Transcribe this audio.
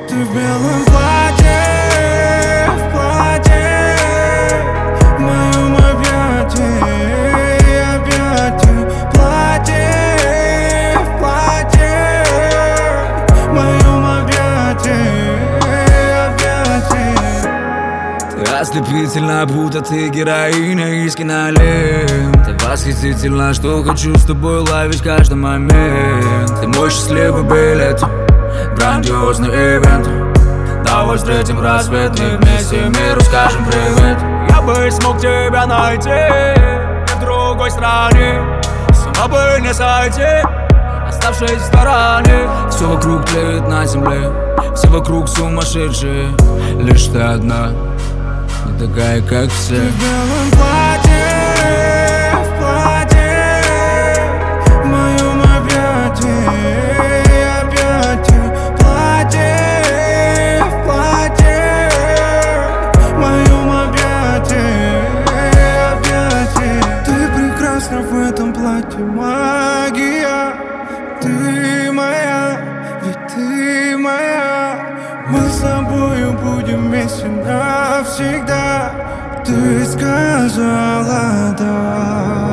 Ты в белом платье, в моем объятии, платье, в моем объятии. Ты ослепительна, будто ты героиня из кинолент. Ты восхитительна, что хочу с тобой ловить каждый момент. Ты мой счастливый билет, грандиозный ивент. Давай встретим рассвет, мы вместе миру скажем привет. Я бы смог тебя найти в другой стране, сама бы не сойти, оставшись в стороне. Все вокруг тлеет на земле, все вокруг сумасшедшие. Лишь ты одна, не такая, как все. Ты в белом платье, в моем объятии, платье, в моем объятии. Ты прекрасна в этом платье, магия. Ты моя, ведь ты моя. Мы с тобою будем вместе навсегда. Ты сказала да.